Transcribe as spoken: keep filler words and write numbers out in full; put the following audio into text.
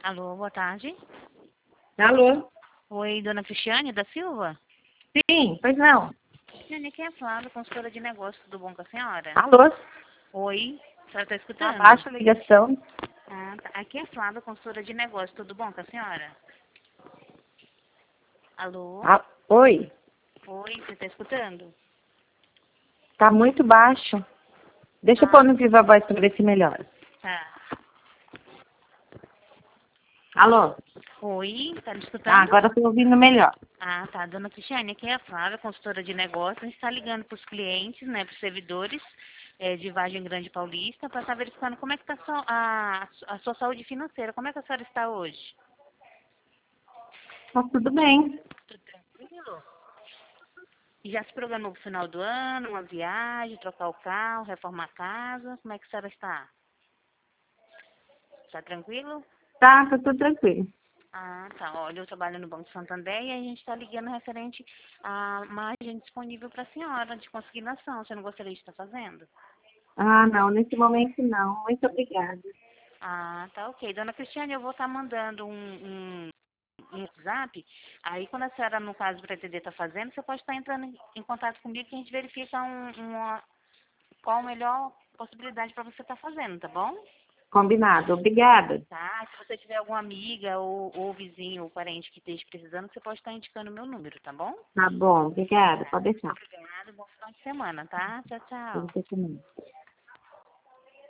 Alô, boa tarde. Alô? Oi, dona Cristiane da Silva? Sim, pois não. Cristiane, quem é Flávia, consultora de negócios, tudo bom com a senhora? Alô? Oi, a senhora está escutando? Abaixa a ligação. Ah, tá. Aqui é Flávia, consultora de negócios, tudo bom com a senhora? Alô? Ah, oi? Oi, você está escutando? Tá muito baixo. Deixa eu Ah, pôr no Viva Voz para ver se melhora. tá. Alô? Oi, tá me Ah, escutando? agora eu tô ouvindo melhor. Ah, tá. Dona Cristiane, aqui é a Flávia, consultora de negócios. A gente está ligando para os clientes, né, para os servidores eh, de Vargem Grande Paulista, para estar verificando como é que está a, sua- a, a sua saúde financeira. Como é que a senhora está hoje? Tá tudo bem. Tudo tranquilo? E já se programou para o final do ano, uma viagem, trocar o carro, reformar a casa? Como é que a senhora está? Está tranquilo? Tá, tá tudo tranquilo. Ah, tá. Olha, eu trabalho no Banco Santander e a gente está ligando referente à margem disponível para a senhora de consignação. Você não gostaria de estar fazendo? Ah, não, nesse momento não. Muito obrigada. Ah, tá ok. Dona Cristiane, eu vou estar mandando um, um, um WhatsApp. Aí, quando a senhora, no caso, pretender estar fazendo, você pode estar entrando em, em contato comigo que a gente verifica um, uma, qual a melhor possibilidade para você estar fazendo, tá bom? Combinado. Obrigada. Tá? Se você tiver alguma amiga ou, ou vizinho ou parente que esteja precisando, você pode estar indicando o meu número, tá bom? Tá bom, obrigada. Pode deixar. Obrigada, bom final de semana, tá? Tchau, Pra tchau. você também.